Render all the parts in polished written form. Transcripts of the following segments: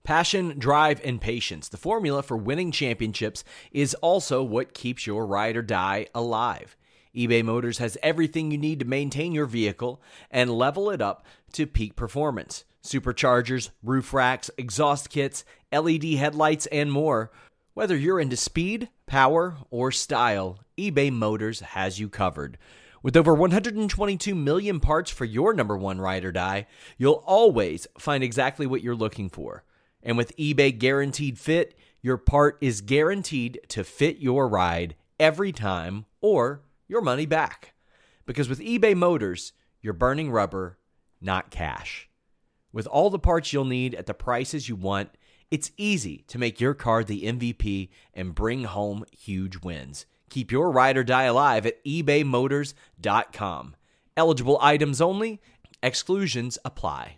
Passion, drive, and patience. The formula for winning championships is also what keeps your ride or die alive. eBay Motors has everything you need to maintain your vehicle and level it up to peak performance. Superchargers, roof racks, exhaust kits, LED headlights, and more. Whether you're into speed, power, or style, eBay Motors has you covered. With over 122 million parts for your number one ride or die, you'll always find exactly what you're looking for. And with eBay Guaranteed Fit, your part is guaranteed to fit your ride every time or your money back. Because with eBay Motors, you're burning rubber, not cash. With all the parts you'll need at the prices you want, it's easy to make your car the MVP and bring home huge wins. Keep your ride or die alive at ebaymotors.com. Eligible items only. Exclusions apply.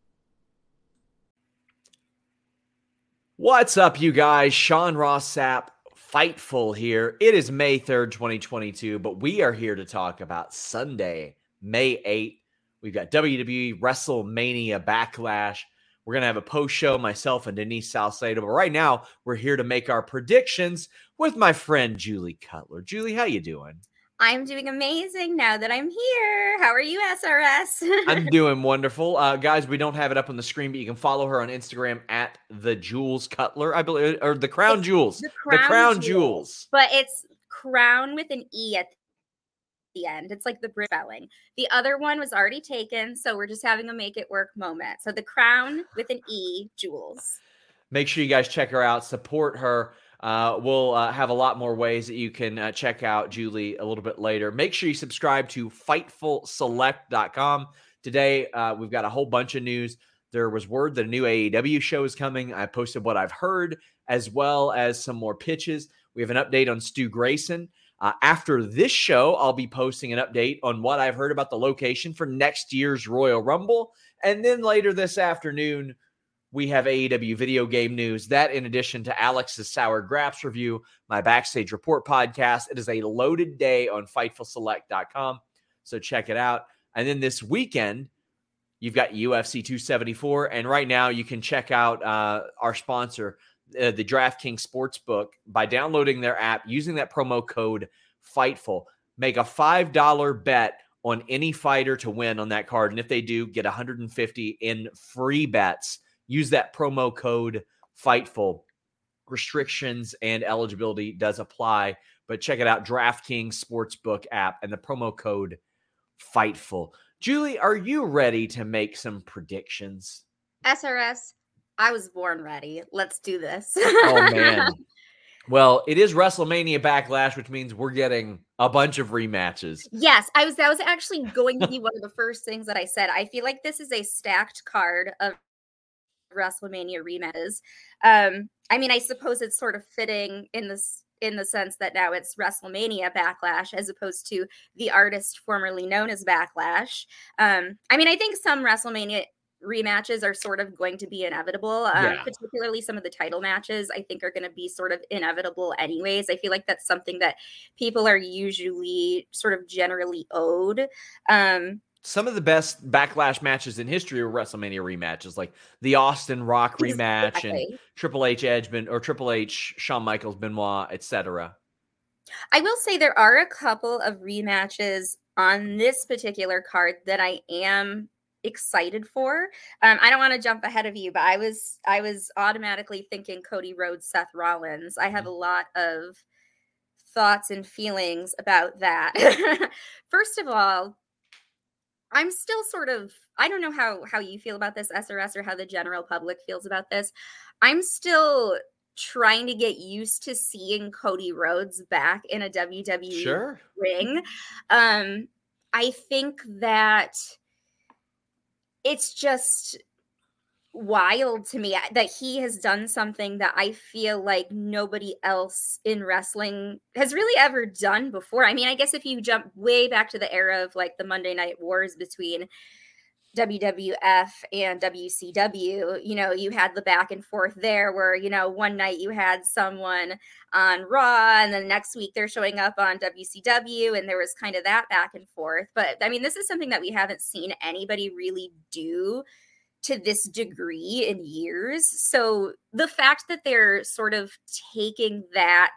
What's up, you guys? Sean Ross Sapp, Fightful here. It is May 3rd, 2022, but we are here to talk about Sunday, May 8th. We've got WWE WrestleMania Backlash. We're going to have a post show, myself and Denise Salcedo. But right now, we're here to make our predictions with my friend Julie Cutler. Julie, how you doing? I'm doing amazing now that I'm here. How are you, SRS? I'm doing wonderful. Guys, we don't have it up on the screen, but you can follow her on Instagram at the Jules Cutler, I believe, or the Crown Jewels. The Crown Jewels. But it's Crown with an E at the end. It's like the Brit spelling. The other one was already taken, so we're just having a make it work moment. So the Crown with an E, Jewels. Make sure you guys check her out, support her. We'll have a lot more ways that you can check out Julie a little bit later. Make sure you subscribe to FightfulSelect.com. Today, we've got a whole bunch of news. There was word that a new AEW show is coming. I posted what I've heard, as well as some more pitches. We have an update on Stu Grayson. After this show, I'll be posting an update on what I've heard about the location for next year's Royal Rumble. And then later this afternoon, we have AEW video game news. That, in addition to Alex's Sour Graps review, my Backstage Report podcast. It is a loaded day on FightfulSelect.com, so check it out. And then this weekend, you've got UFC 274. And right now, you can check out our sponsor, the DraftKings Sportsbook, by downloading their app, using that promo code FIGHTFUL. Make a $5 bet on any fighter to win on that card. And if they do, get $150 in free bets. Use that promo code FIGHTFUL. Restrictions and eligibility does apply, but check it out, DraftKings Sportsbook app, and the promo code FIGHTFUL. Julie, are you ready to make some predictions? SRS, I was born ready. Let's do this. Oh, man. Well, it is WrestleMania Backlash, which means we're getting a bunch of rematches. Yes, that was actually going to be one of the first things that I said. I feel like this is a stacked card of WrestleMania rematches. I mean, I suppose it's sort of fitting in the sense that now it's WrestleMania Backlash as opposed to the artist formerly known as Backlash. I mean, I think some WrestleMania rematches are sort of going to be inevitable, particularly some of the title matches I think are going to be sort of inevitable anyways. I feel like that's something that people are usually sort of generally owed. Some of the best Backlash matches in history are WrestleMania rematches, like the Austin Rock rematch and Triple H Edge, or Triple H Shawn Michaels Benoit, etc. I will say there are a couple of rematches on this particular card that I am excited for. I don't want to jump ahead of you, but I was automatically thinking Cody Rhodes, Seth Rollins. I have a lot of thoughts and feelings about that. First of all, I'm still sort of, I don't know how you feel about this, SRS, or how the general public feels about this. I'm still trying to get used to seeing Cody Rhodes back in a WWE ring. I think that it's just wild to me that he has done something that I feel like nobody else in wrestling has really ever done before. I mean, I guess if you jump way back to the era of like the Monday Night Wars between WWF and WCW, you know, you had the back and forth there where, you know, one night you had someone on Raw and then the next week they're showing up on WCW, and there was kind of that back and forth. But I mean, this is something that we haven't seen anybody really do to this degree in years. So the fact that they're sort of taking that,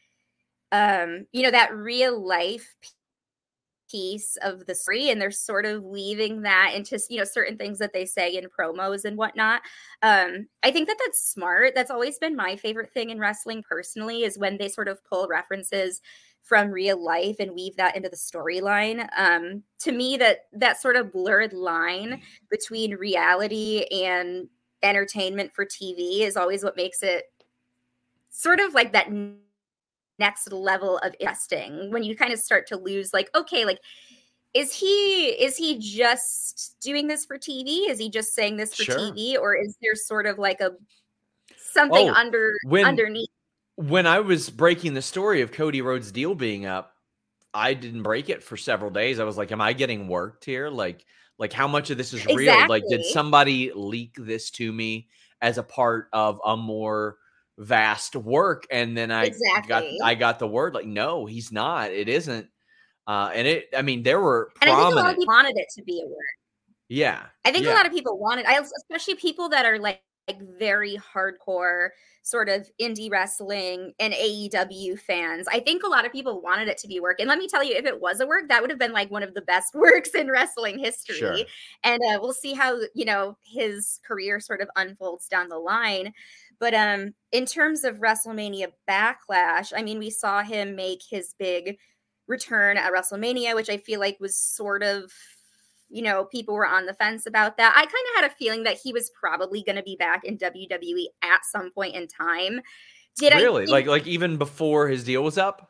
that real life piece of the story, and they're sort of weaving that into certain things that they say in promos and whatnot. I think that that's smart. That's always been my favorite thing in wrestling personally, is when they sort of pull references from real life and weave that into the storyline. To me, that sort of blurred line between reality and entertainment for TV is always what makes it sort of like that next level of interesting, when you kind of start to lose, like, okay, like, is he just doing this for TV? Is he just saying this for Sure. TV, or is there sort of like a something Oh, when underneath? when I was breaking the story of Cody Rhodes' deal being up, I didn't break it for several days. I was like, am I getting worked here? Like how much of this is real? Like, did Exactly. somebody leak this to me as a part of a more vast work? And then Exactly. I got the word, like, no, he's not. It isn't. I mean, there were And I think a lot of prominent. people wanted it to be a word. Yeah. I think a Yeah. lot of people wanted, especially people that are like very hardcore sort of indie wrestling and AEW fans. I think a lot of people wanted it to be work. And let me tell you, if it was a work, that would have been like one of the best works in wrestling history. Sure. And we'll see how, his career sort of unfolds down the line. But in terms of WrestleMania Backlash, I mean, we saw him make his big return at WrestleMania, which I feel like was sort of, people were on the fence about that. I kind of had a feeling that he was probably going to be back in WWE at some point in time. Did I Really? think Like even before his deal was up?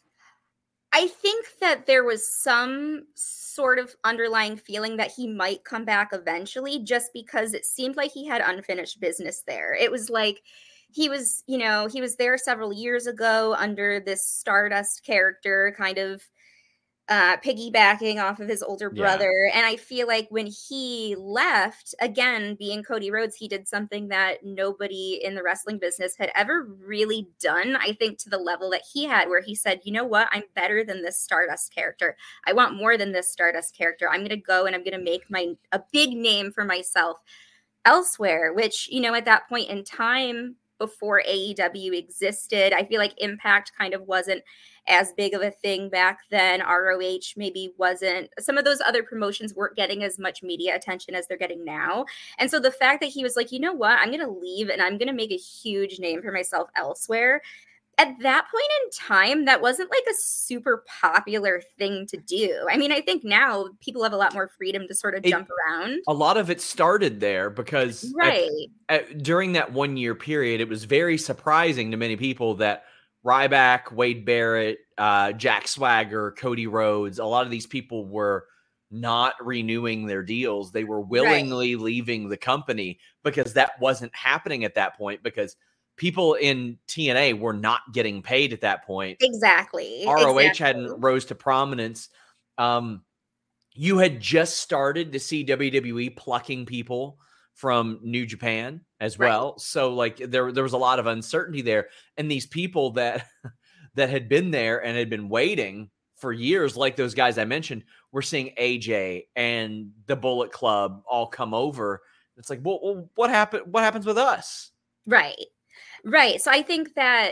I think that there was some sort of underlying feeling that he might come back eventually, just because it seemed like he had unfinished business there. It was like he was there several years ago under this Stardust character, kind of piggybacking off of his older Yeah. brother. And I feel like when he left, again, being Cody Rhodes, he did something that nobody in the wrestling business had ever really done, I think, to the level that he had, where he said, you know what, I'm better than this Stardust character. I want more than this Stardust character. I'm going to go and I'm going to make a big name for myself elsewhere, which, at that point in time, before AEW existed, I feel like Impact kind of wasn't as big of a thing back then. ROH maybe wasn't. Some of those other promotions weren't getting as much media attention as they're getting now. And so the fact that he was like, you know what, I'm going to leave and I'm going to make a huge name for myself elsewhere, at that point in time, that wasn't like a super popular thing to do. I mean, I think now people have a lot more freedom to sort of It jump around. A lot of it started there because Right. during that 1 year period, it was very surprising to many people that Ryback, Wade Barrett, Jack Swagger, Cody Rhodes, a lot of these people were not renewing their deals. They were Right. willingly leaving the company because that wasn't happening at that point, because people in TNA were not getting paid at that point. Exactly. ROH Exactly. hadn't rose to prominence. You had just started to see WWE plucking people from New Japan as Right. well. So like there was a lot of uncertainty there. And these people that that had been there and had been waiting for years, like those guys I mentioned, we're seeing AJ and the Bullet Club all come over. It's like, well, what happened? What happens with us? Right. Right. So I think that,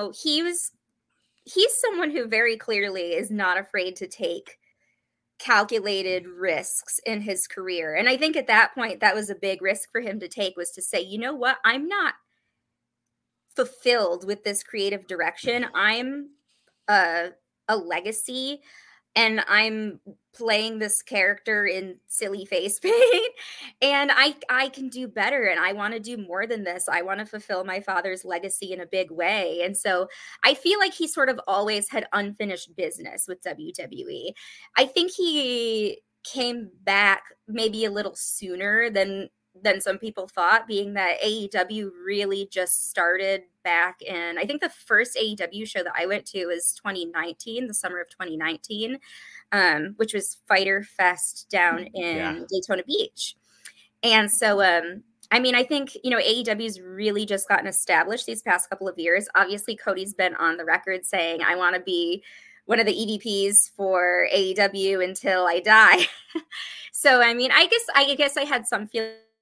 he's someone who very clearly is not afraid to take calculated risks in his career. And I think at that point that was a big risk for him to take, was to say, you know what? I'm not fulfilled with this creative direction. I'm a legacy, and I'm playing this character in silly face paint, and I can do better, and I want to do more than this. I want to fulfill my father's legacy in a big way. And so I feel like he sort of always had unfinished business with WWE. I think he came back maybe a little sooner than some people thought, being that AEW really just started back in, I think the first AEW show that I went to was 2019, the summer of 2019, which was Fighter Fest down Yeah. in Daytona Beach. And so, I mean, I think, AEW's really just gotten established these past couple of years. Obviously, Cody's been on the record saying, I want to be one of the EVPs for AEW until I die. So, I mean, I guess I had some feeling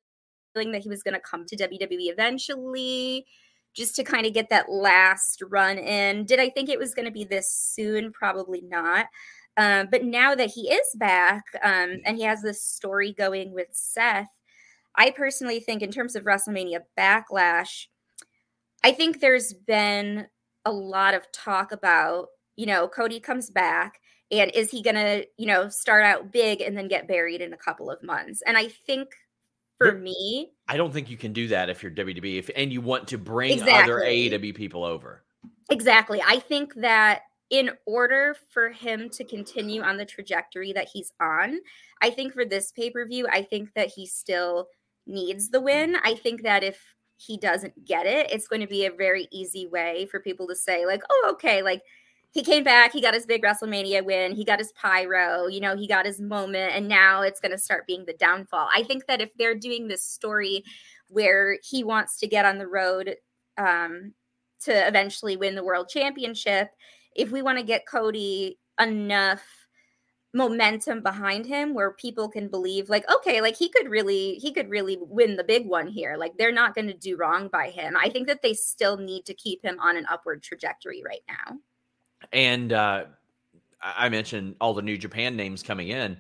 that he was going to come to WWE eventually, just to kind of get that last run in. Did I think it was going to be this soon? Probably not. But now that he is back, and he has this story going with Seth, I personally think in terms of WrestleMania Backlash, I think there's been a lot of talk about, Cody comes back and is he going to, start out big and then get buried in a couple of months? And I think for me, I don't think you can do that if you're WWE and you want to bring other exactly. AEW people over. Exactly. I think that in order for him to continue on the trajectory that he's on, I think for this pay-per-view, I think that he still needs the win. I think that if he doesn't get it, it's going to be a very easy way for people to say, like, oh, okay, like he came back, he got his big WrestleMania win, he got his pyro, he got his moment, and now it's going to start being the downfall. I think that if they're doing this story where he wants to get on the road to eventually win the world championship, if we want to get Cody enough momentum behind him where people can believe, like, okay, like he could really win the big one here, like they're not going to do wrong by him, I think that they still need to keep him on an upward trajectory right now. And I mentioned all the New Japan names coming in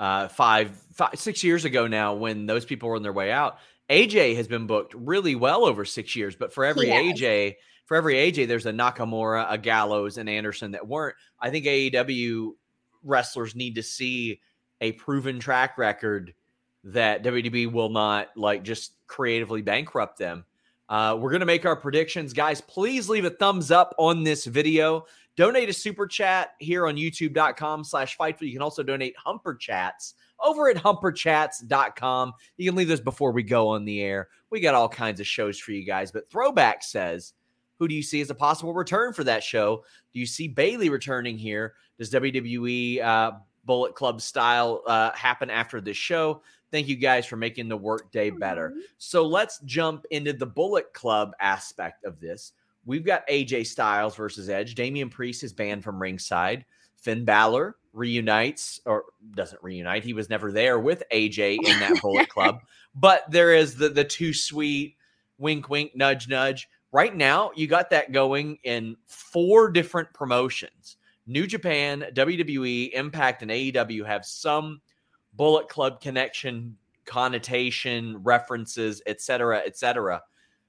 6 years ago now, when those people were on their way out. AJ has been booked really well over 6 years, but for every AJ, there's a Nakamura, a Gallows, and Anderson that weren't. I think AEW wrestlers need to see a proven track record that WWE will not like just creatively bankrupt them. We're going to make our predictions. Guys, please leave a thumbs up on this video. Donate a super chat here on youtube.com/Fightful. You can also donate Humper Chats over at humperchats.com. You can leave those before we go on the air. We got all kinds of shows for you guys. But Throwback says, who do you see as a possible return for that show? Do you see Bayley returning here? Does WWE Bullet Club style happen after this show? Thank you guys for making the workday better. So let's jump into the Bullet Club aspect of this. We've got AJ Styles versus Edge. Damian Priest is banned from ringside. Finn Balor reunites, or doesn't reunite. He was never there with AJ in that Bullet Club. But there is the too sweet, wink, wink, nudge, nudge. Right now, you got that going in 4 different promotions. New Japan, WWE, Impact, and AEW have some Bullet Club connection, connotation, references, etc., etc.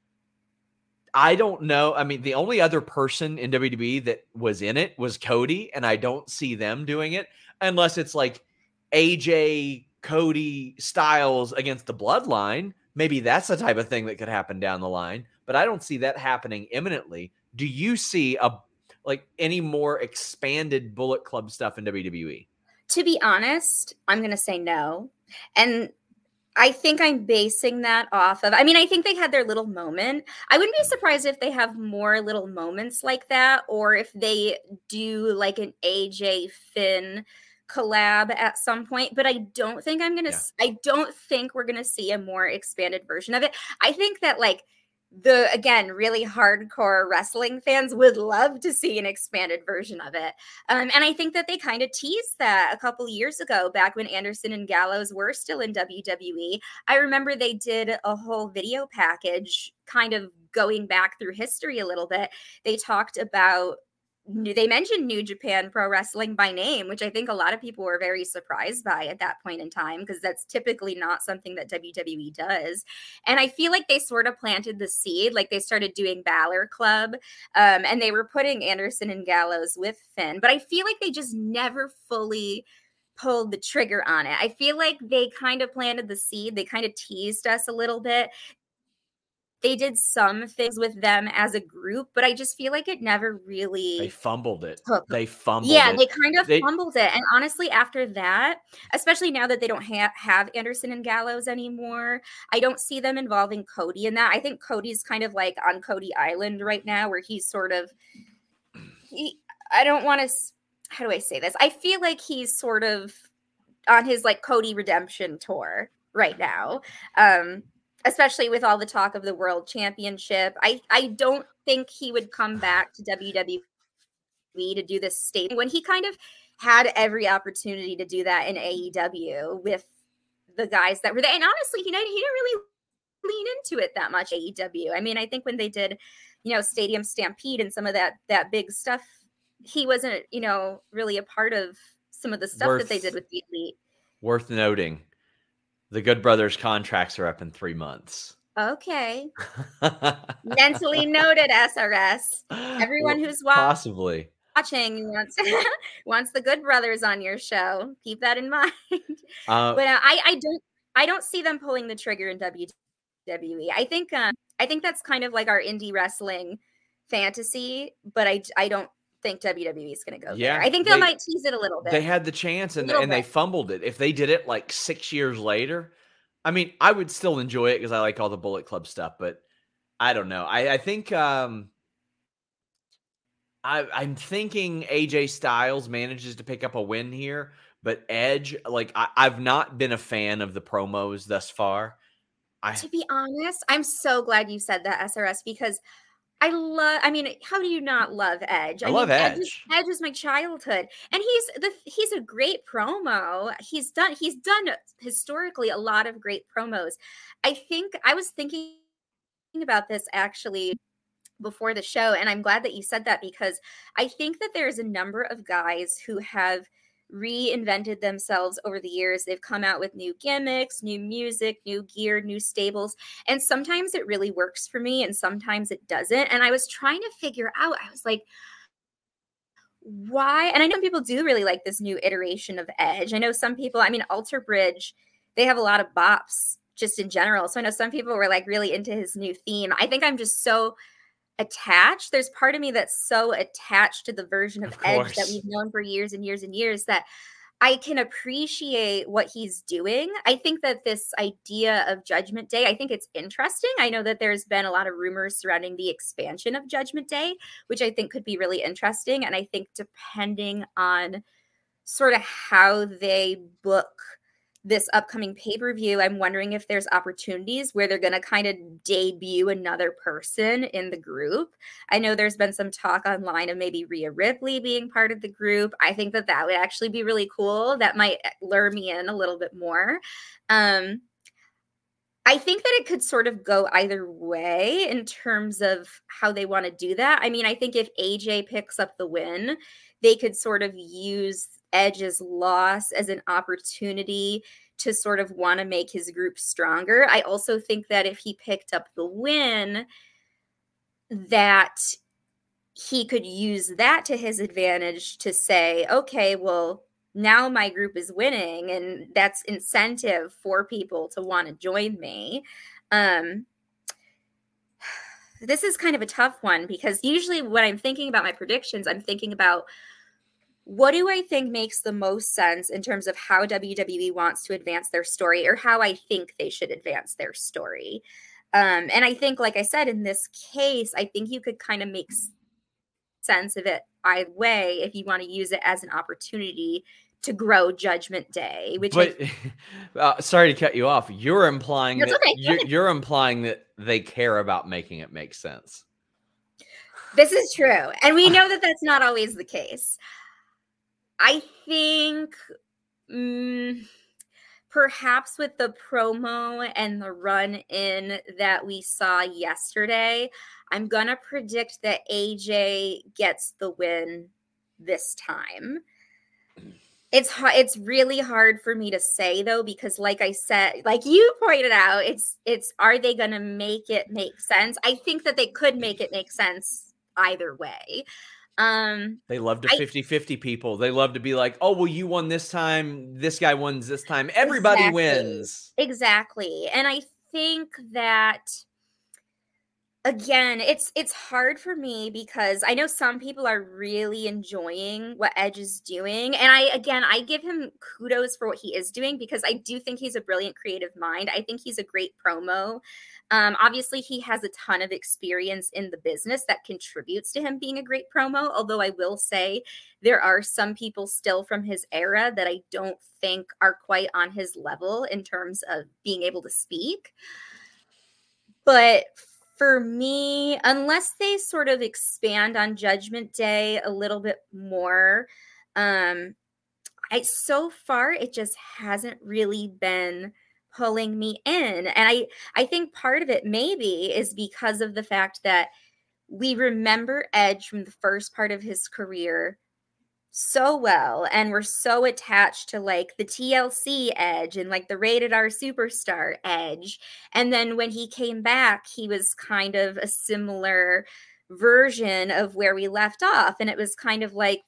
I don't know. I mean, the only other person in WWE that was in it was Cody, and I don't see them doing it unless it's like AJ, Cody, Styles against the Bloodline. Maybe that's the type of thing that could happen down the line, but I don't see that happening imminently. Do you see any more expanded Bullet Club stuff in WWE? To be honest, I'm going to say no. And I think I'm basing that off of, I think they had their little moment. I wouldn't be surprised if they have more little moments like that, or if they do like an AJ Finn collab at some point, but I don't think I don't think we're going to see a more expanded version of it. I think that again, really hardcore wrestling fans would love to see an expanded version of it. And I think that they kind of teased that a couple years ago, back when Anderson and Gallows were still in WWE. I remember they did a whole video package kind of going back through history a little bit. They talked about, they mentioned New Japan Pro Wrestling by name, which I think a lot of people were very surprised by at that point in time, because that's typically not something that WWE does. And I feel like they sort of planted the seed, like they started doing Balor Club, and they were putting Anderson and Gallows with Finn, but I feel like they just never fully pulled the trigger on it. I feel like they kind of planted the seed. They kind of teased us a little bit. They did some things with them as a group, but I just feel like it never really... They fumbled it. They kind of fumbled it. And honestly, after that, especially now that they don't have Anderson and Gallows anymore, I don't see them involving Cody in that. I think Cody's kind of like on Cody Island right now, where he's sort of... I don't want to... How do I say this? I feel like he's sort of on his Cody redemption tour right now. Especially with all the talk of the world championship. I don't think he would come back to WWE to do this statement when he kind of had every opportunity to do that in AEW with the guys that were there. And honestly, he didn't really lean into it that much. AEW. I mean, I think when they did, Stadium Stampede and some of that big stuff, he wasn't, really a part of some of the stuff that they did with the Elite. Worth noting, the Good Brothers contracts are up in 3 months. Okay. Mentally noted, SRS. Everyone who's possibly watching wants the Good Brothers on your show. Keep that in mind. But I don't see them pulling the trigger in WWE. I think that's kind of like our indie wrestling fantasy, but I don't think WWE is going to go there. I think they might tease it a little bit. They had the chance and they fumbled it. If they did it like 6 years later, I mean, I would still enjoy it because I like all the Bullet Club stuff, but I don't know. I think I'm thinking AJ Styles manages to pick up a win here, but Edge, like I've not been a fan of the promos thus far. To be honest, I'm so glad you said that, SRS, because I mean, how do you not love Edge? I love Edge. Edge is my childhood, and he's a great promo. He's done historically a lot of great promos. I think I was thinking about this actually before the show, and I'm glad that you said that, because I think that there's a number of guys who have reinvented themselves over the years. They've come out with new gimmicks, new music, new gear, new stables. And sometimes it really works for me and sometimes it doesn't. And I was trying to figure out, I was like, why? And I know people do really like this new iteration of Edge. I know some people, I mean, Alter Bridge, they have a lot of bops just in general. So I know some people were like really into his new theme. I think I'm just so attached. There's part of me that's so attached to the version of Edge that we've known for years and years and years that I can appreciate what he's doing. I think that this idea of Judgment Day, I think it's interesting. I know that there's been a lot of rumors surrounding the expansion of Judgment Day, which I think could be really interesting. And I think depending on sort of how they book this upcoming pay-per-view, I'm wondering if there's opportunities where they're going to kind of debut another person in the group. I know there's been some talk online of maybe Rhea Ripley being part of the group. I think that would actually be really cool. That might lure me in a little bit more. I think that it could sort of go either way in terms of how they want to do that. I mean, I think if AJ picks up the win, they could sort of use Edge's loss as an opportunity to sort of want to make his group stronger. I also think that if he picked up the win, that he could use that to his advantage to say, okay, well, now my group is winning, and that's incentive for people to want to join me. This is kind of a tough one, because usually when I'm thinking about my predictions, I'm thinking about what do I think makes the most sense in terms of how WWE wants to advance their story, or how I think they should advance their story. And I think, like I said, in this case, I think you could kind of make sense of it either way if you want to use it as an opportunity to grow Judgment Day. Sorry to cut you off. You're implying you're implying that they care about making it make sense. This is true, and we know that that's not always the case. I think perhaps with the promo and the run-in that we saw yesterday, I'm going to predict that AJ gets the win this time. It's really hard for me to say, though, because like I said, like you pointed out, it's are they going to make it make sense? I think that they could make it make sense either way. They love to 50-50 people. They love to be like, oh, well, you won this time. This guy won this time. Everybody wins. Exactly. And I think that, again, it's hard for me because I know some people are really enjoying what Edge is doing. And I give him kudos for what he is doing, because I do think he's a brilliant creative mind. I think he's a great promo. Obviously, he has a ton of experience in the business that contributes to him being a great promo. Although I will say there are some people still from his era that I don't think are quite on his level in terms of being able to speak. But for me, unless they sort of expand on Judgment Day a little bit more, so far it just hasn't really been pulling me in. And I think part of it maybe is because of the fact that we remember Edge from the first part of his career so well, and we're so attached to like the TLC Edge and like the rated R superstar Edge. And then when he came back, he was kind of a similar version of where we left off, and it was kind of like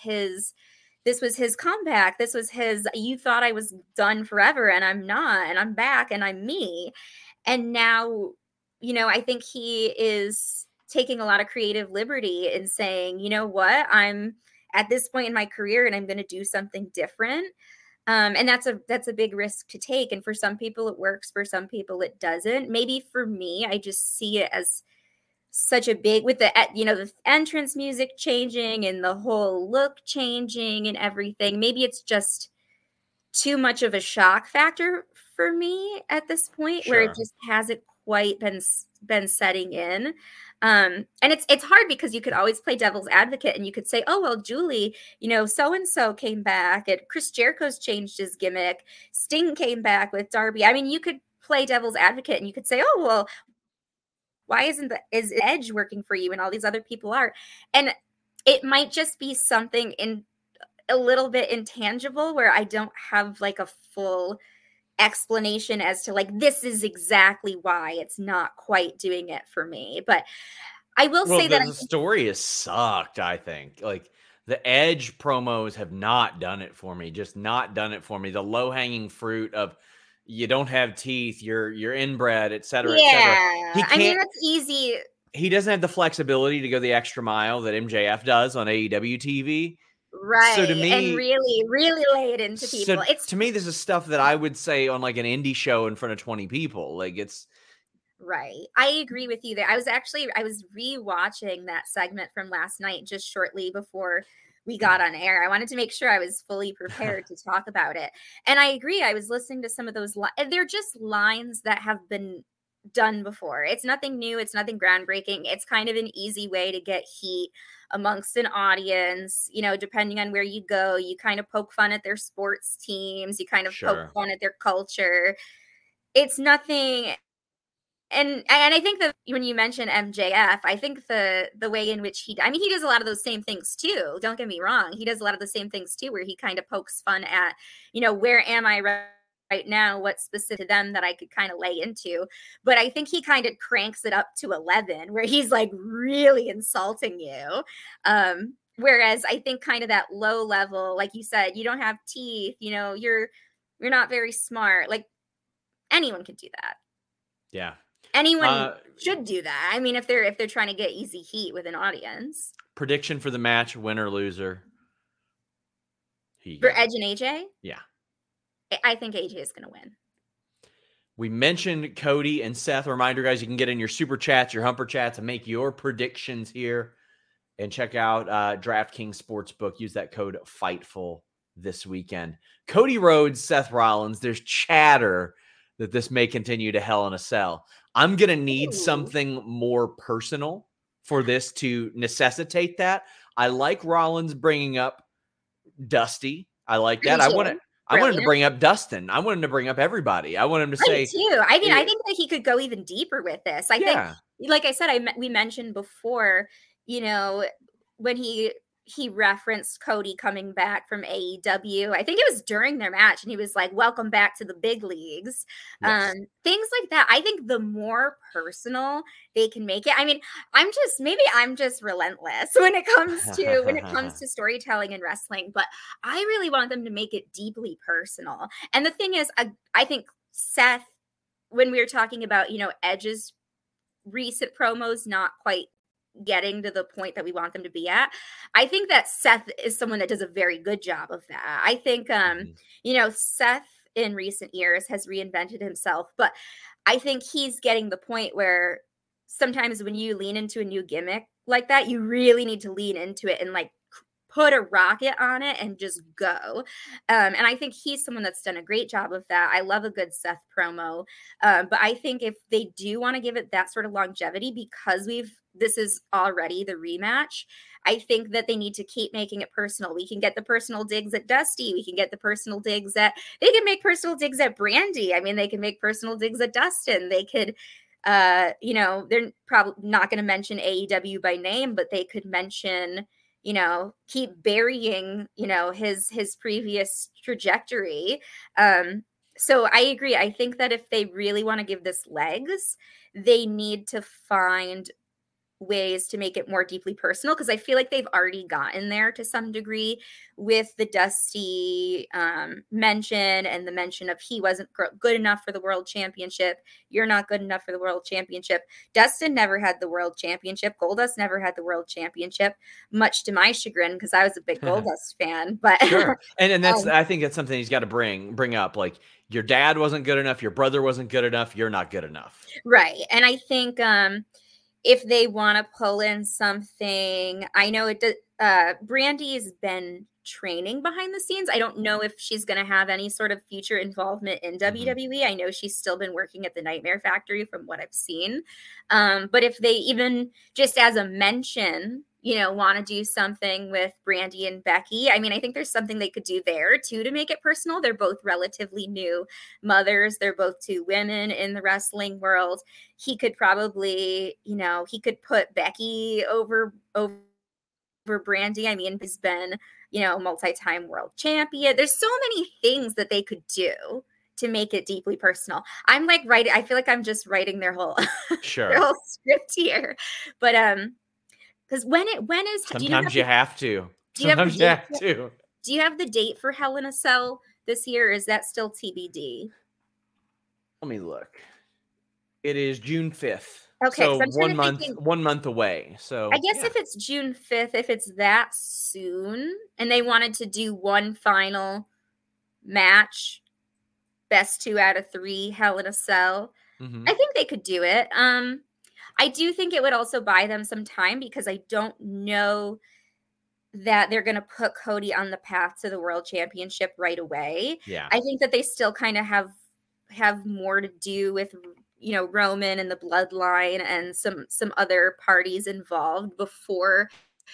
this was his comeback. This was his, you thought I was done forever and I'm not, and I'm back and I'm me. And now, I think he is taking a lot of creative liberty in saying, you know what, I'm at this point in my career and I'm going to do something different. And that's a big risk to take. And for some people it works, for some people it doesn't. Maybe for me, I just see it as such a big, with the entrance music changing and the whole look changing and everything. Maybe it's just too much of a shock factor for me at this point, where it just hasn't quite been setting in. And it's hard because you could always play devil's advocate and you could say, oh, well, Julie, so and so came back and Chris Jericho's changed his gimmick. Sting came back with Darby. I mean, you could play devil's advocate and you could say, oh, well, why is Edge working for you and all these other people are? And it might just be something in a little bit intangible where I don't have like a full explanation as to like, this is exactly why it's not quite doing it for me. But I will say that the story has sucked, I think. Like, the Edge promos have not done it for me. Just not done it for me. The low-hanging fruit of you don't have teeth, you're inbred, et cetera, et cetera. I mean, that's easy. He doesn't have the flexibility to go the extra mile that MJF does on AEW TV. Right. So to me, and really, really lay it into people. To me, this is stuff that I would say on like an indie show in front of 20 people. Like, it's right. I agree with you there. I was rewatching that segment from last night just shortly before we got on air. I wanted to make sure I was fully prepared to talk about it. And I agree. I was listening to some of those. They're just lines that have been done before. It's nothing new. It's nothing groundbreaking. It's kind of an easy way to get heat amongst an audience. Depending on where you go, you kind of poke fun at their sports teams. You kind of poke fun at their culture. It's nothing. And I think that when you mention MJF, I think the way in which he does a lot of those same things too. Don't get me wrong. He does a lot of the same things too, where he kind of pokes fun at, where am I right now? What's specific to them that I could kind of lay into? But I think he kind of cranks it up to 11, where he's like really insulting you. Whereas I think kind of that low level, like you said, you don't have teeth, you're not very smart. Like, anyone can do that. Yeah. Anyone should do that. I mean, if they're trying to get easy heat with an audience. Prediction for the match, winner, loser. For Edge and AJ? Yeah. I think AJ is going to win. We mentioned Cody and Seth. A reminder, guys, you can get in your super chats, your humper chats, and make your predictions here. And check out DraftKings Sportsbook. Use that code FIGHTFUL this weekend. Cody Rhodes, Seth Rollins. There's chatter that this may continue to Hell in a Cell. I'm going to need something more personal for this to necessitate that. I like Rollins bringing up Dusty. I like that. I want him to bring up Dustin. I want him to bring up everybody. I want him to say too. I mean, I think that he could go even deeper with this. I think, like I said, we mentioned before, when he referenced Cody coming back from AEW. I think it was during their match, and he was like, welcome back to the big leagues. Yes. Things like that. I think the more personal they can make it. I mean, I'm just relentless when it comes to storytelling and wrestling, but I really want them to make it deeply personal. And the thing is, I think Seth, when we were talking about, Edge's recent promos not quite getting to the point that we want them to be at, I think that Seth is someone that does a very good job of that. I think Seth in recent years has reinvented himself, but I think he's getting the point where sometimes when you lean into a new gimmick like that, you really need to lean into it and like put a rocket on it and just go. And I think he's someone that's done a great job of that. I love a good Seth promo. But I think if they do want to give it that sort of longevity, because this is already the rematch, I think that they need to keep making it personal. We can get the personal digs at Dusty. We can get the personal digs they can make personal digs at Brandy. I mean, they can make personal digs at Dustin. They could, they're probably not going to mention AEW by name, but they could mention, keep burying, his previous trajectory. So I agree. I think that if they really want to give this legs, they need to find ways to make it more deeply personal, because I feel like they've already gotten there to some degree with the Dusty mention, and the mention of he wasn't good enough for the world championship. You're not good enough for the world championship. Dustin never had the world championship. Goldust never had the world championship, much to my chagrin, because I was a big Goldust fan. But sure, and that's I think that's something he's got to bring up. Like, your dad wasn't good enough, your brother wasn't good enough, you're not good enough, right? And I think if they want to pull in something, I know Brandy's been training behind the scenes. I don't know if she's going to have any sort of future involvement in WWE. I know she's still been working at the Nightmare Factory from what I've seen. But if they even just as a mention, want to do something with Brandy and Becky, I mean, I think there's something they could do there too to make it personal. They're both relatively new mothers. They're both two women in the wrestling world. He could probably, he could put Becky over Brandy. I mean, he's been, multi-time world champion. There's so many things that they could do to make it deeply personal. I'm like writing, I feel like I'm just writing their whole, their whole script here. But, because when is sometimes you have to. Sometimes you have to. Do you have the date for Hell in a Cell this year? Or is that still TBD? Let me look. It is June 5th. Okay, so 1 month away. So I guess if it's June 5th, if it's that soon, and they wanted to do one final match, best 2 out of 3, Hell in a Cell, I think they could do it. I do think it would also buy them some time, because I don't know that they're going to put Cody on the path to the world championship right away. Yeah. I think that they still kind of have more to do with, Roman and the bloodline and some other parties involved before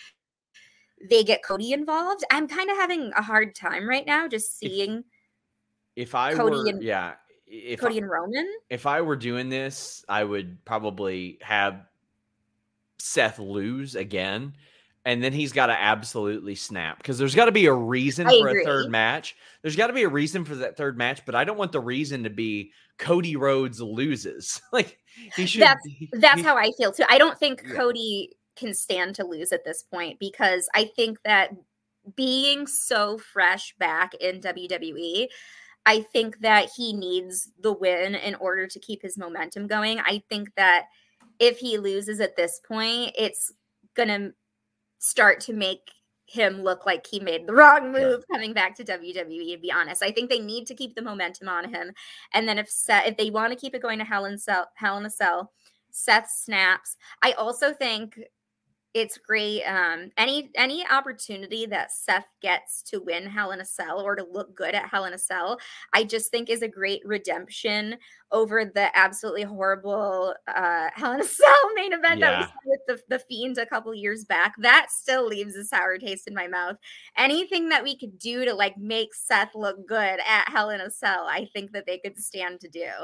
they get Cody involved. I'm kind of having a hard time right now just seeing Cody and Roman. If I were doing this, I would probably have Seth lose again, and then he's got to absolutely snap, because there's got to be a reason for a third match. There's got to be a reason for that third match, but I don't want the reason to be Cody Rhodes loses. Like, he should. That's how I feel too. I don't think Cody can stand to lose at this point, because I think that being so fresh back in WWE, I think that he needs the win in order to keep his momentum going. I think that if he loses at this point, it's going to start to make him look like he made the wrong move coming back to WWE, to be honest. I think they need to keep the momentum on him. And then if they want to keep it going to Hell in a Cell, Seth snaps. I also think it's great. Any opportunity that Seth gets to win Hell in a Cell or to look good at Hell in a Cell, I just think is a great redemption over the absolutely horrible Hell in a Cell main event that we saw with the Fiend a couple years back. That still leaves a sour taste in my mouth. Anything that we could do to make Seth look good at Hell in a Cell, I think that they could stand to do.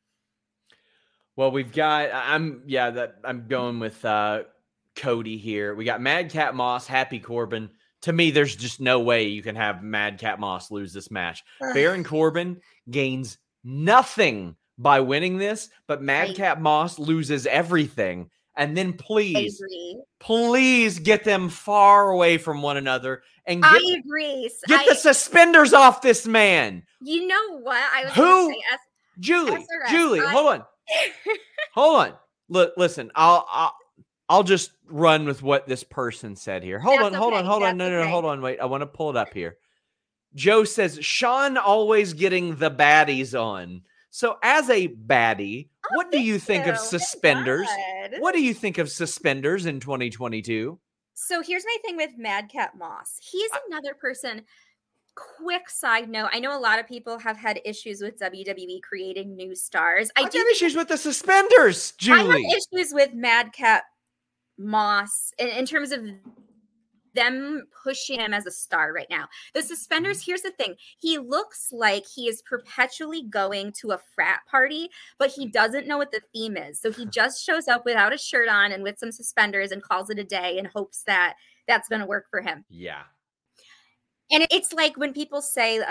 Well, we've got. I'm going with Cody here. We got Madcap Moss, Happy Corbin. To me, there's just no way you can have Madcap Moss lose this match. Baron Corbin gains nothing by winning this, but Madcap Moss loses everything. And then please get them far away from one another. And I agree. Get the suspenders off this man. You know what? I was going to say Julie, hold on. Look, listen, I'll just run with what this person said here. Hold on. No, hold on. Wait, I want to pull it up here. Joe says, Sean always getting the baddies on. So as a baddie, what do you think of suspenders? What do you think of suspenders in 2022? So here's my thing with Madcap Moss. He's I, another person. Quick side note, I know a lot of people have had issues with WWE creating new stars. I I've do got think issues with the suspenders, I Julie. have issues with Madcap Moss in terms of them pushing him as a star right now. The suspenders, here's the thing. He looks like he is perpetually going to a frat party, but he doesn't know what the theme is. So he just shows up without a shirt on and with some suspenders and calls it a day and hopes that that's going to work for him. Yeah. And it's like when people say,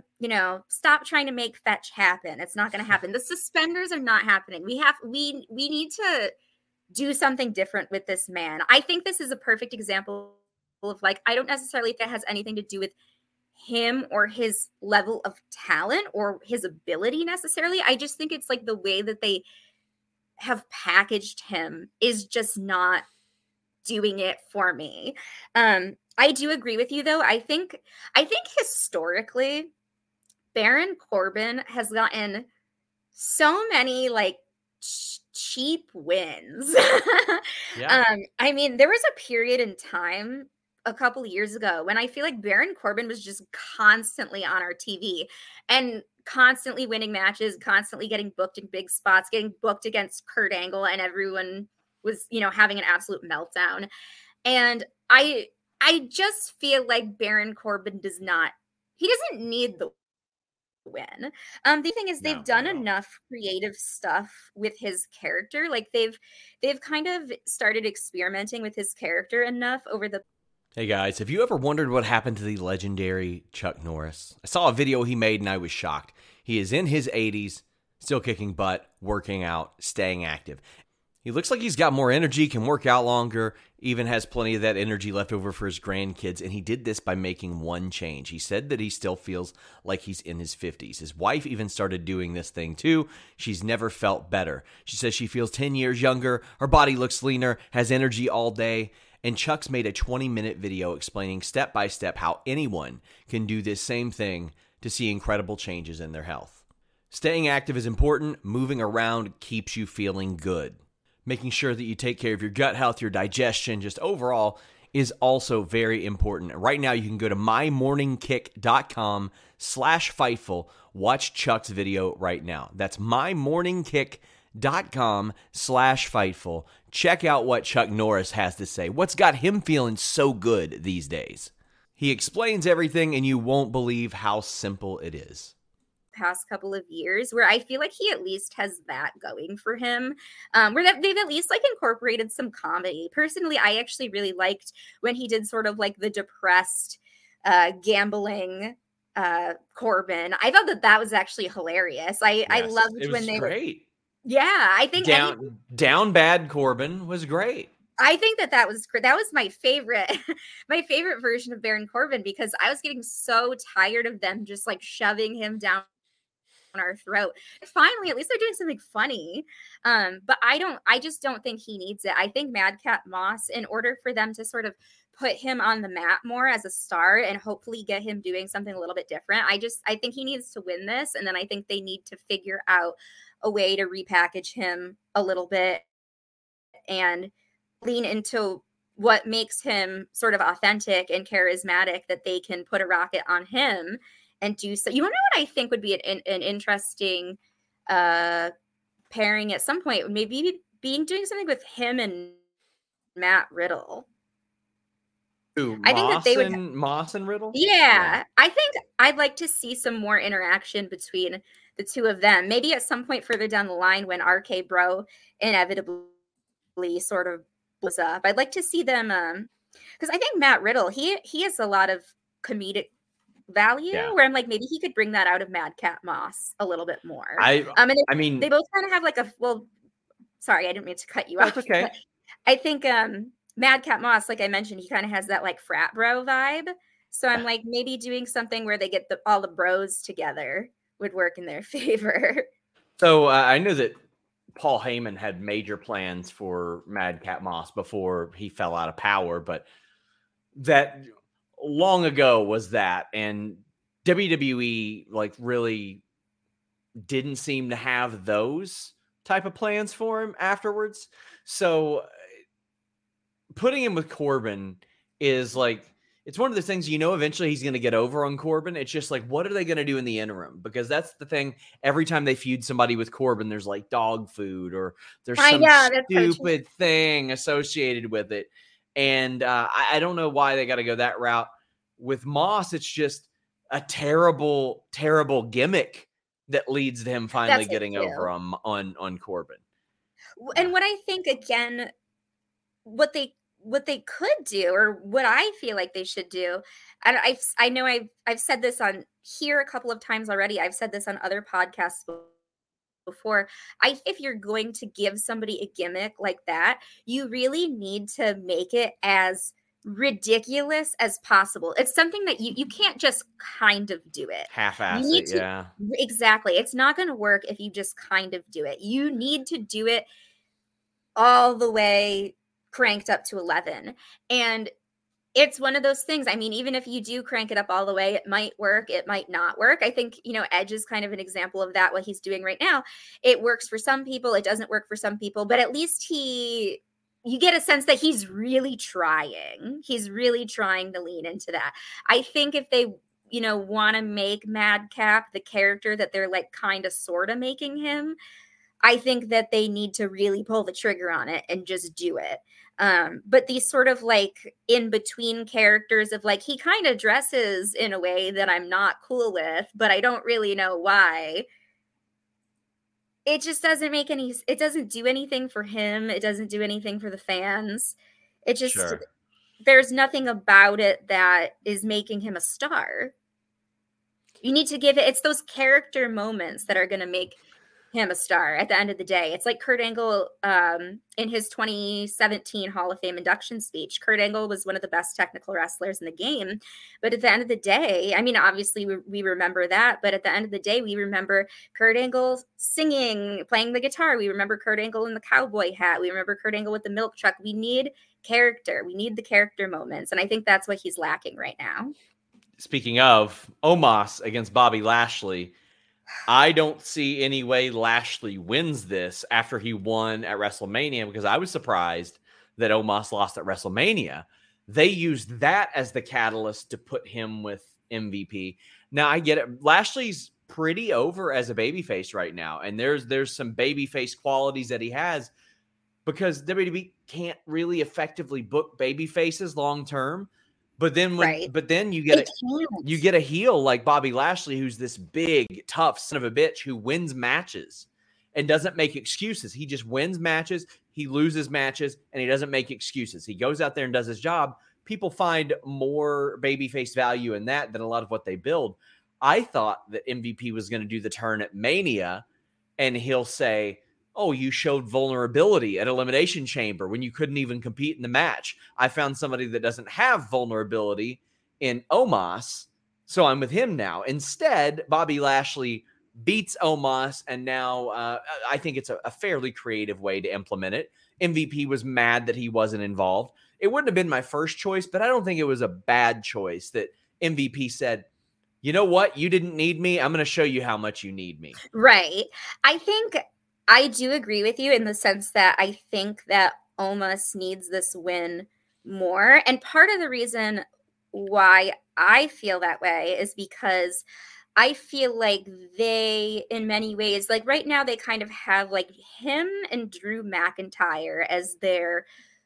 stop trying to make fetch happen. It's not going to happen. The suspenders are not happening. We need to do something different with this man. I think this is a perfect example of like, I don't necessarily think it has anything to do with him or his level of talent or his ability necessarily. I just think it's like the way that they have packaged him is just not doing it for me. I do agree with you though. I think historically Baron Corbin has gotten so many like cheap wins. Yeah. I mean, there was a period in time a couple years ago when I feel like Baron Corbin was just constantly on our TV and constantly winning matches, constantly getting booked in big spots, getting booked against Kurt Angle, and everyone was, having an absolute meltdown. And I just feel like Baron Corbin he doesn't need the win. The thing is No, they've done not at all. enough creative stuff with his character. Like they've kind of started experimenting with his character enough over the Hey guys, have you ever wondered what happened to the legendary Chuck Norris? I saw a video he made and I was shocked. He is in his 80s, still kicking butt, working out, staying active. He looks like he's got more energy, can work out longer, even has plenty of that energy left over for his grandkids, and he did this by making one change. He said that he still feels like he's in his 50s. His wife even started doing this thing too. She's never felt better. She says she feels 10 years younger, her body looks leaner, has energy all day, and Chuck's made a 20-minute video explaining step by step how anyone can do this same thing to see incredible changes in their health. Staying active is important. Moving around keeps you feeling good. Making sure that you take care of your gut health, your digestion, just overall is also very important. Right now, you can go to mymorningkick.com/Fightful. Watch Chuck's video right now. That's mymorningkick.com/Fightful. Check out what Chuck Norris has to say. What's got him feeling so good these days? He explains everything, and you won't believe how simple it is. past couple of years where I feel like he at least has that going for him, where they've at least like incorporated some comedy. Personally, I actually really liked when he did sort of like the depressed gambling Corbin. I thought that was actually hilarious. I loved it when was they great. yeah, I think Down bad Corbin was great. I think that was great. That was my favorite, my favorite version of Baron Corbin because I was getting so tired of them just like shoving him down our throat. Finally, at least they're doing something funny. But I just don't think he needs it. I think Madcap Moss, in order for them to sort of put him on the map more as a star and hopefully get him doing something a little bit different, I think he needs to win this. And then I think they need to figure out a way to repackage him a little bit and lean into what makes him sort of authentic and charismatic, that they can put a rocket on him and do so. You want to know what I think would be an interesting pairing at some point? Maybe doing something with him and Matt Riddle. Ooh, I think that they would. Moss and Riddle? Yeah, I think I'd like to see some more interaction between the two of them. Maybe at some point further down the line when RK Bro inevitably sort of blows up. I'd like to see them because I think Matt Riddle, he has a lot of comedic value where I'm like, maybe he could bring that out of Madcap Moss a little bit more. I mean, they both kind of have like sorry, I didn't mean to cut you off. That's okay. I think Madcap Moss, like I mentioned, he kind of has that like frat bro vibe. So I'm like, maybe doing something where they get all the bros together would work in their favor. So I know that Paul Heyman had major plans for Madcap Moss before he fell out of power, but that long ago was that, and WWE like really didn't seem to have those type of plans for him afterwards. So putting him with Corbin is like, it's one of those things, eventually he's going to get over on Corbin. It's just like, what are they going to do in the interim? Because that's the thing. Every time they feud somebody with Corbin, there's like dog food or there's some that's so true. stupid thing associated with it. And I don't know why they got to go that route. With Moss, it's just a terrible, terrible gimmick that leads to him finally getting over on Corbin. And what I think, again, what they could do, or what I feel like they should do, and I know I've said this on here a couple of times already. I've said this on other podcasts before. If you're going to give somebody a gimmick like that, you really need to make it as ridiculous as possible. It's something that you can't just kind of do it. Half-ass it, yeah. Exactly. It's not going to work if you just kind of do it. You need to do it all the way cranked up to 11. And it's one of those things. I mean, even if you do crank it up all the way, it might work, it might not work. I think, Edge is kind of an example of that, what he's doing right now. It works for some people, it doesn't work for some people, but at least you get a sense that he's really trying. He's really trying to lean into that. I think if they, want to make Madcap the character that they're like kind of sort of making him, I think that they need to really pull the trigger on it and just do it. But these sort of like in between characters of like, he kind of dresses in a way that I'm not cool with, but I don't really know why. It just doesn't it doesn't do anything for him. It doesn't do anything for the fans. It just, There's nothing about it that is making him a star. You need to give it's those character moments that are going to make him a star at the end of the day. It's like Kurt Angle in his 2017 Hall of Fame induction speech. Kurt Angle was one of the best technical wrestlers in the game. But at the end of the day, I mean, obviously we remember that. But at the end of the day, we remember Kurt Angle singing, playing the guitar. We remember Kurt Angle in the cowboy hat. We remember Kurt Angle with the milk truck. We need character. We need the character moments. And I think that's what he's lacking right now. Speaking of Omos against Bobby Lashley, I don't see any way Lashley wins this after he won at WrestleMania, because I was surprised that Omos lost at WrestleMania. They used that as the catalyst to put him with MVP. Now, I get it. Lashley's pretty over as a babyface right now, and there's some babyface qualities that he has, because WWE can't really effectively book babyfaces long term. But then you get a heel like Bobby Lashley, who's this big, tough son of a bitch who wins matches and doesn't make excuses. He just wins matches, he loses matches, and he doesn't make excuses. He goes out there and does his job. People find more babyface value in that than a lot of what they build. I thought that MVP was going to do the turn at Mania, and he'll say, oh, you showed vulnerability at Elimination Chamber when you couldn't even compete in the match. I found somebody that doesn't have vulnerability in Omos, so I'm with him now. Instead, Bobby Lashley beats Omos, and now I think it's a fairly creative way to implement it. MVP was mad that he wasn't involved. It wouldn't have been my first choice, but I don't think it was a bad choice that MVP said, you know what? You didn't need me. I'm going to show you how much you need me. Right. I think I do agree with you in the sense that I think that Omos needs this win more. And part of the reason why I feel that way is because I feel like they, in many ways, like right now, they kind of have like him and Drew McIntyre as their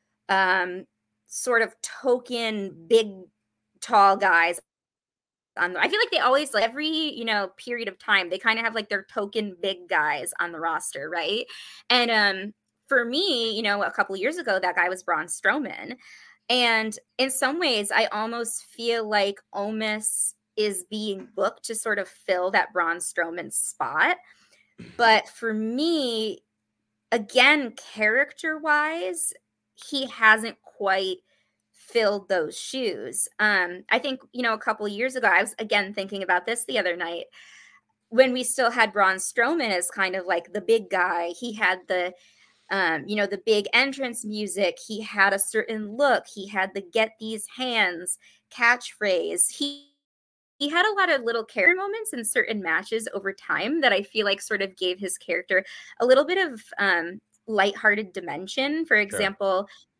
sort of token big, tall guys. I feel like they always, like every, period of time, they kind of have like their token big guys on the roster, right? And for me, a couple of years ago, that guy was Braun Strowman. And in some ways, I almost feel like Omos is being booked to sort of fill that Braun Strowman spot. But for me, again, character-wise, he hasn't quite filled those shoes. I think, a couple of years ago, I was again thinking about this the other night when we still had Braun Strowman as kind of like the big guy. He had the, the big entrance music. He had a certain look. He had the "get these hands" catchphrase. He had a lot of little character moments in certain matches over time that I feel like sort of gave his character a little bit of lighthearted dimension. For example,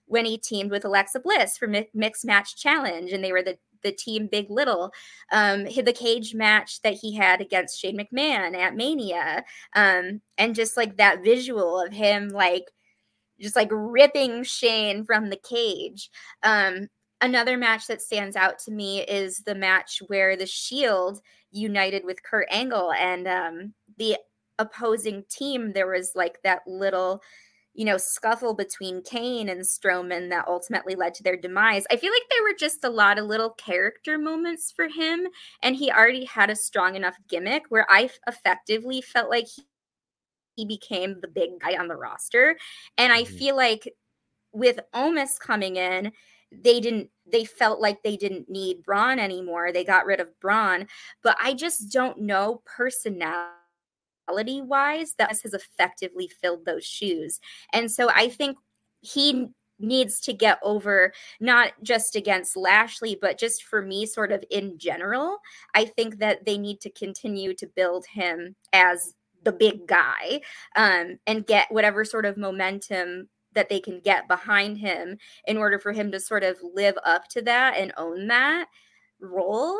when he teamed with Alexa Bliss for Mixed Match Challenge, and they were the team Big Little. The cage match that he had against Shane McMahon at Mania, and just like that visual of him like just like ripping Shane from the cage. Another match that stands out to me is the match where the Shield united with Kurt Angle and the opposing team. There was like that little, scuffle between Kane and Strowman that ultimately led to their demise. I feel like there were just a lot of little character moments for him, and he already had a strong enough gimmick where I effectively felt like he became the big guy on the roster. And I feel like with Omos coming in, they felt like they didn't need Braun anymore. They got rid of Braun, but I just don't know personality wise that has effectively filled those shoes. And so I think he needs to get over, not just against Lashley, but just for me, sort of in general. I think that they need to continue to build him as the big guy, and get whatever sort of momentum that they can get behind him in order for him to sort of live up to that and own that role.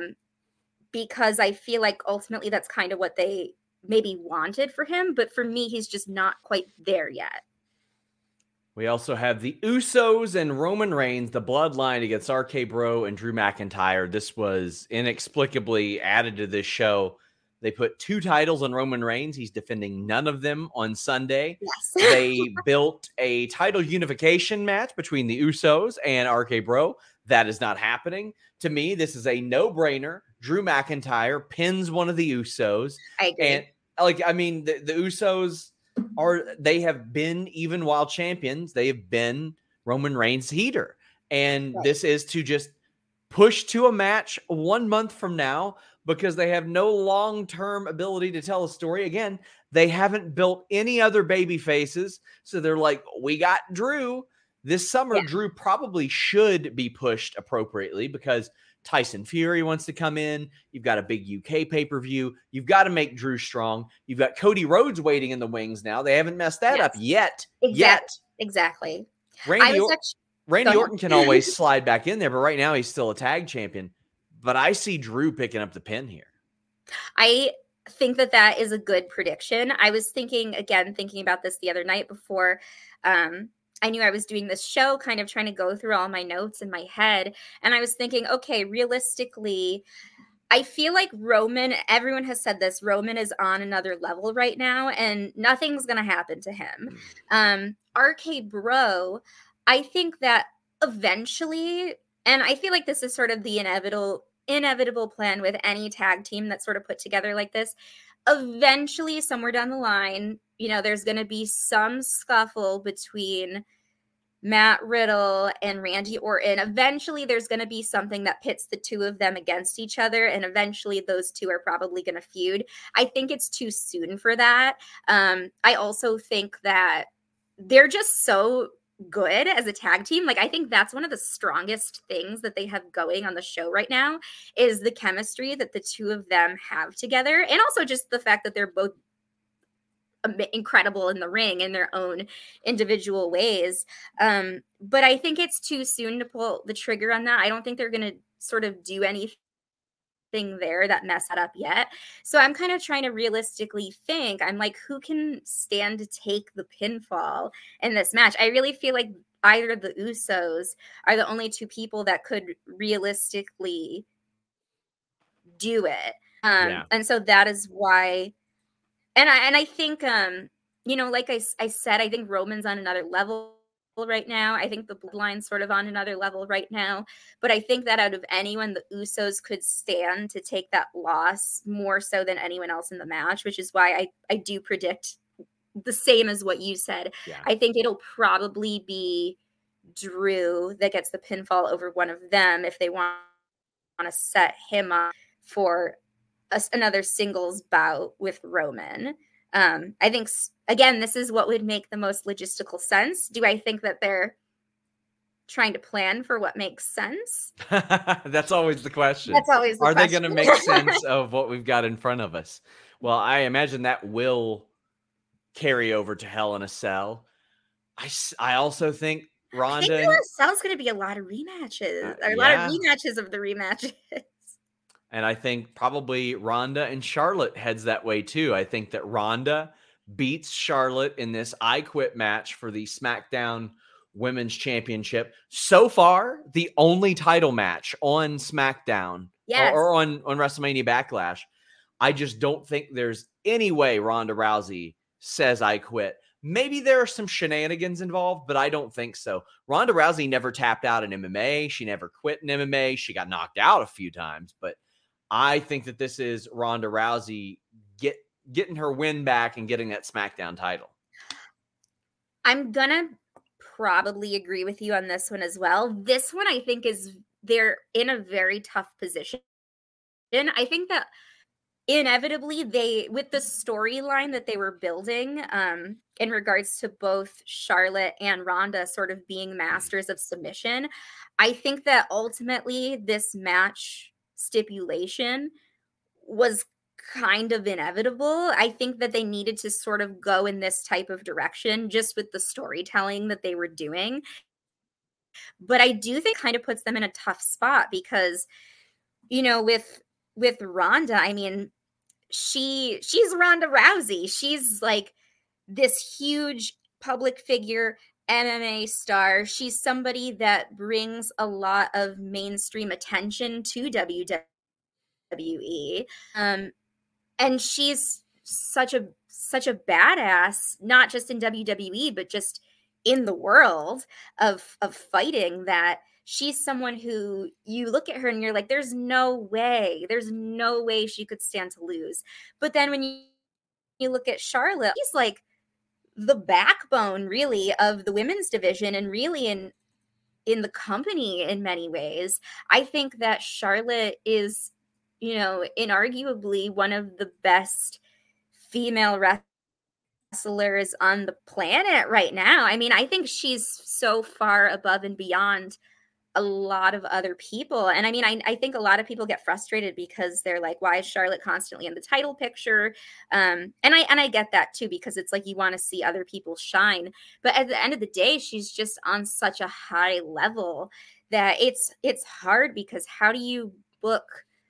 Because I feel like ultimately that's kind of what they maybe wanted for him, but for me, he's just not quite there yet. We also have the Usos and Roman Reigns, the bloodline against RK Bro and Drew McIntyre. This was inexplicably added to this show. They put 2 titles on Roman Reigns. He's defending none of them on Sunday. Yes. They built a title unification match between the Usos and RK Bro. That is not happening. To me, this is a no-brainer. Drew McIntyre pins one of the Usos. I agree. And the Usos they have been, even while champions, they have been Roman Reigns' heater. And This is to just push to a match 1 month from now, because they have no long-term ability to tell a story. Again, they haven't built any other baby faces. So they're like, we got Drew. This summer, yeah. Drew probably should be pushed appropriately because Tyson Fury wants to come in. You've got a big UK pay-per-view. You've got to make Drew strong. You've got Cody Rhodes waiting in the wings now. They haven't messed that up yet. Exactly. Randy Orton can always slide back in there, but right now he's still a tag champion. But I see Drew picking up the pin here. I think that is a good prediction. I was thinking about this the other night before I knew I was doing this show, kind of trying to go through all my notes in my head. And I was thinking, okay, realistically, I feel like Roman, everyone has said this, Roman is on another level right now and nothing's going to happen to him. RK Bro, I think that eventually, and I feel like this is sort of the inevitable plan with any tag team that's sort of put together like this. Eventually, somewhere down the line, there's going to be some scuffle between Matt Riddle and Randy Orton. Eventually, there's going to be something that pits the two of them against each other, and eventually those two are probably going to feud. I think it's too soon for that. I also think that they're just so good as a tag team. Like, I think that's one of the strongest things that they have going on the show right now is the chemistry that the two of them have together, and also just the fact that they're both incredible in the ring in their own individual ways. But I think it's too soon to pull the trigger on that. I don't think they're going to sort of do anything there that mess that up yet. So I'm kind of trying to realistically think, I'm like, who can stand to take the pinfall in this match? I really feel like either the Usos are the only two people that could realistically do it. And so that is why. And I think, like I said, I think Roman's on another level right now. I think the Bloodline's sort of on another level right now. But I think that out of anyone, the Usos could stand to take that loss more so than anyone else in the match, which is why I do predict the same as what you said. Yeah. I think it'll probably be Drew that gets the pinfall over one of them if they want to set him up for another singles bout with Roman. I think, again, this is what would make the most logistical sense. Do I think that they're trying to plan for what makes sense? That's always the question. That's always the question. Are they going to make sense of what we've got in front of us? Well, I imagine that will carry over to Hell in a Cell. I also think I think Ronda. there is going to be a lot of rematches, or a lot of Yeah. rematches of the rematches. And I think probably Ronda and Charlotte heads that way too. I think that Ronda beats Charlotte in this I Quit match for the SmackDown Women's Championship. So far, the only title match on SmackDown Yes. or on WrestleMania Backlash. I just don't think there's any way Ronda Rousey says I quit. Maybe there are some shenanigans involved, but I don't think so. Ronda Rousey never tapped out in MMA. She never quit in MMA. She got knocked out a few times, but I think that this is Ronda Rousey getting her win back and getting that SmackDown title. I'm going to probably agree with you on this one as well. This one, I think, they're in a very tough position. And I think that inevitably with the storyline that they were building in regards to both Charlotte and Ronda sort of being masters of submission, I think that ultimately this match stipulation was kind of inevitable. I think that they needed to sort of go in this type of direction just with the storytelling that they were doing. But I do think kind of puts them in a tough spot because, with Ronda, I mean, she's Ronda Rousey. She's like this huge public figure, MMA star. She's somebody that brings a lot of mainstream attention to WWE. And she's such a badass, not just in WWE, but just in the world of fighting, that she's someone who you look at her and you're like, there's no way she could stand to lose. But then when you look at Charlotte, she's like the backbone really of the women's division and really in the company in many ways. I think that Charlotte is, inarguably one of the best female wrestlers on the planet right now. I mean, I think she's so far above and beyond a lot of other people. And I mean, I think a lot of people get frustrated because they're like, why is Charlotte constantly in the title picture? And I get that too, because it's like you want to see other people shine. But at the end of the day, she's just on such a high level that it's hard, because how do you book,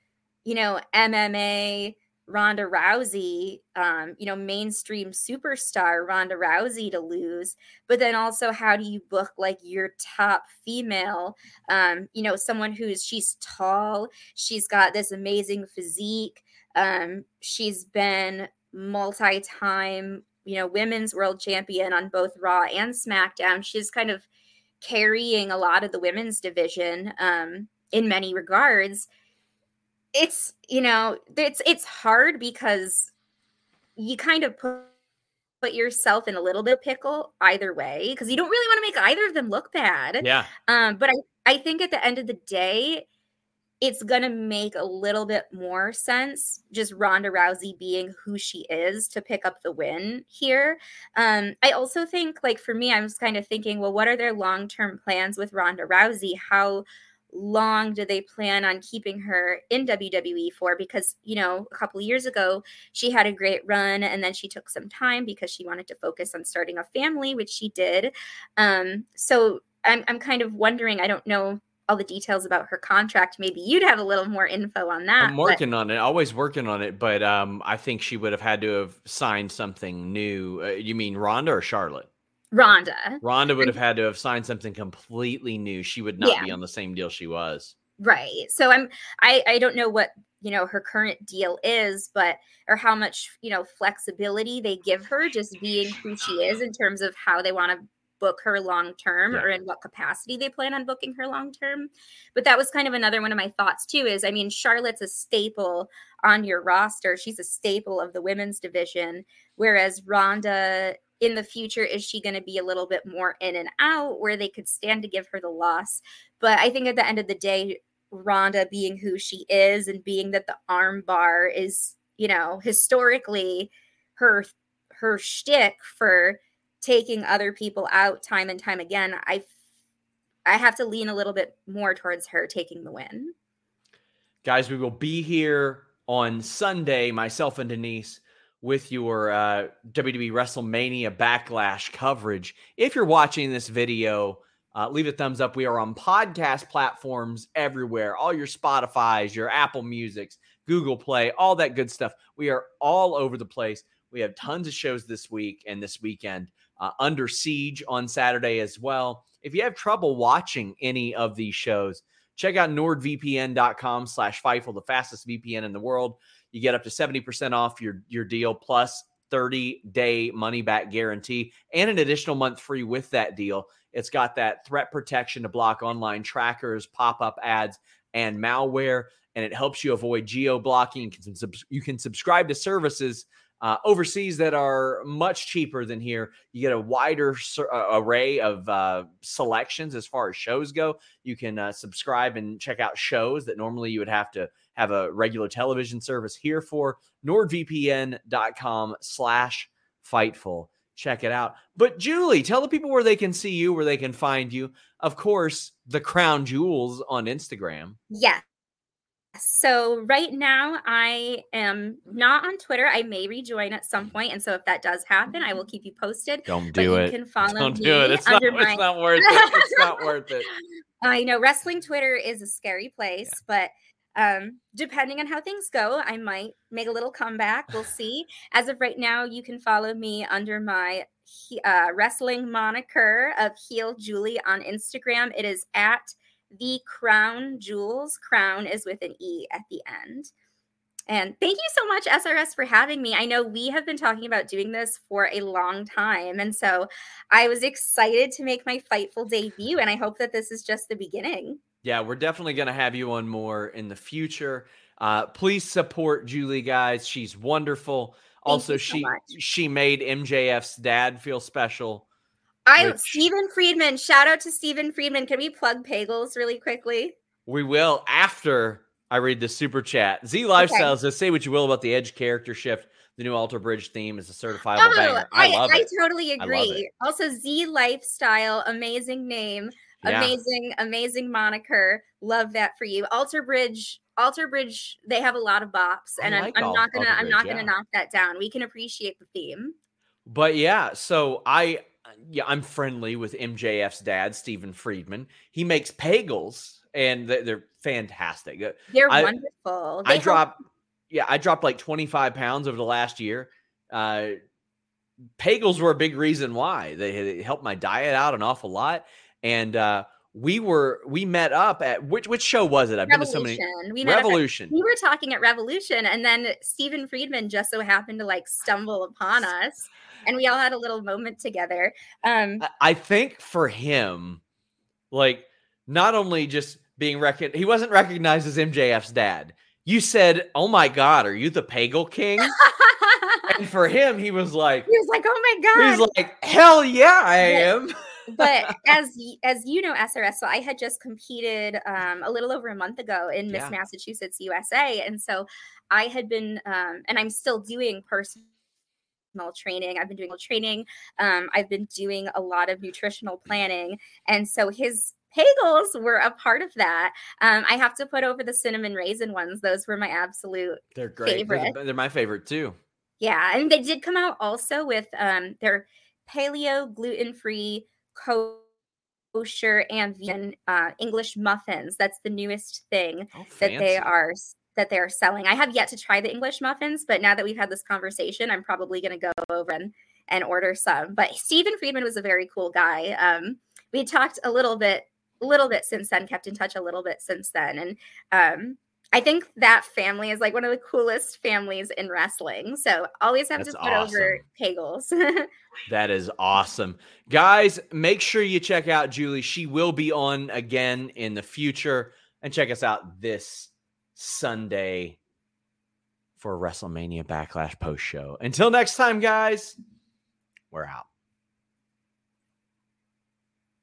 MMA Ronda Rousey, mainstream superstar Ronda Rousey to lose, but then also how do you book like your top female, someone she's tall, she's got this amazing physique, she's been multi-time, women's world champion on both Raw and SmackDown. She's kind of carrying a lot of the women's division in many regards. It's it's hard because you kind of put yourself in a little bit of pickle either way, because you don't really want to make either of them look bad. Yeah. But I think at the end of the day, it's gonna make a little bit more sense just Ronda Rousey being who she is to pick up the win here. I also think, like, for me, I was kind of thinking, well, what are their long-term plans with Ronda Rousey? How long do they plan on keeping her in WWE for? Because, a couple of years ago, she had a great run and then she took some time because she wanted to focus on starting a family, which she did. So I'm kind of wondering, I don't know all the details about her contract. Maybe you'd have a little more info on that. I'm working on it, always working on it, but I think she would have had to have signed something new. You mean Ronda or Charlotte? Ronda would have had to have signed something completely new. She would not be on the same deal she was. Right. So I don't know what, her current deal is, or how much, flexibility they give her just being who she is in terms of how they want to book her long term, or in what capacity they plan on booking her long term. But that was kind of another one of my thoughts too, is, I mean, Charlotte's a staple on your roster. She's a staple of the women's division, whereas Ronda, in the future, is she going to be a little bit more in and out where they could stand to give her the loss? But I think at the end of the day, Ronda being who she is, and being that the arm bar is, historically her shtick for taking other people out time and time again, I have to lean a little bit more towards her taking the win. Guys, we will be here on Sunday, myself and Denise, with your WWE WrestleMania Backlash coverage. If you're watching this video leave a thumbs up. We are on podcast platforms everywhere. All your Spotify's, your Apple Musics, Google Play, all that good stuff. We are all over the place. We have tons of shows this week and this weekend. Under Siege on Saturday as well. If you have trouble watching any of these shows, check out nordvpn.com/Fightful, the fastest VPN in the world. You get up to 70% off your deal, plus 30-day money-back guarantee, and an additional month free with that deal. It's got that threat protection to block online trackers, pop-up ads, and malware, and it helps you avoid geo-blocking. You can subscribe to services overseas that are much cheaper than here. You get a wider array of selections as far as shows go. You can subscribe and check out shows that normally you would have to have a regular television service here for. NordVPN.com/Fightful. Check it out. But Julie, tell the people where they can see you, where they can find you. Of course, the Crown Jewels on Instagram. Yes. So right now I am not on Twitter. I may rejoin at some point. And so if that does happen, I will keep you posted. Don't do it. You can follow Don't me do it. It's not worth it. It's not worth it. I know wrestling Twitter is a scary place, but depending on how things go, I might make a little comeback. We'll see. As of right now, you can follow me under my wrestling moniker of Heel Julie on Instagram. It is at The Crown Jewels. Crown is with an E at the end. And thank you so much, SRS, for having me. I know we have been talking about doing this for a long time. And so I was excited to make my Fightful debut. And I hope that this is just the beginning. Yeah, we're definitely going to have you on more in the future. Please support Julie, guys. She's wonderful. Also, she made MJF's dad feel special. Stephen Friedman. Shout out to Stephen Friedman. Can we plug Pagels really quickly? We will after I read the super chat. Z Lifestyle says, say what you will about the Edge character shift. The new Alter Bridge theme is a certifiable banger. I love it. I totally agree. Also, Z Lifestyle, amazing name. Yeah. Amazing moniker. Love that for you. Alter Bridge, they have a lot of bops, and I'm not gonna knock that down. We can appreciate the theme. But yeah, so I'm friendly with MJF's dad, Stephen Friedman. He makes Pagels, and they're fantastic. They're wonderful. I dropped like 25 pounds over the last year. Pagels were a big reason why. They helped my diet out an awful lot. And we met up at which show was it? I've been to so many. Revolution. We were talking at Revolution, and then Stephen Friedman just so happened to stumble upon us, and we all had a little moment together. I think for him, not only just being he wasn't recognized as MJF's dad. You said, "Oh my God, are you the Pagel King?" And for him, he was like, "Oh my God!" He's like, "Hell yeah, I am." But as you know, SRS, so I had just competed a little over a month ago in Miss Massachusetts USA. And so I had been, and I'm still doing personal training. I've been doing training. I've been doing a lot of nutritional planning. And so his Pagels were a part of that. I have to put over the cinnamon raisin ones. Those were my absolute They're great. favorite. They're my favorite too. Yeah. And they did come out also with their paleo, gluten-free, kosher, and vegan English muffins. That's the newest thing that they are selling. I have yet to try the English muffins, but now that we've had this conversation, I'm probably going to go over and order some. But Stephen Friedman was a very cool guy. We talked a little bit since then, kept in touch a little bit since then. And I think that family is one of the coolest families in wrestling. So always have to put over Pagels. That is awesome. Guys, make sure you check out Julie. She will be on again in the future. And check us out this Sunday for WrestleMania Backlash post show. Until next time, guys, we're out.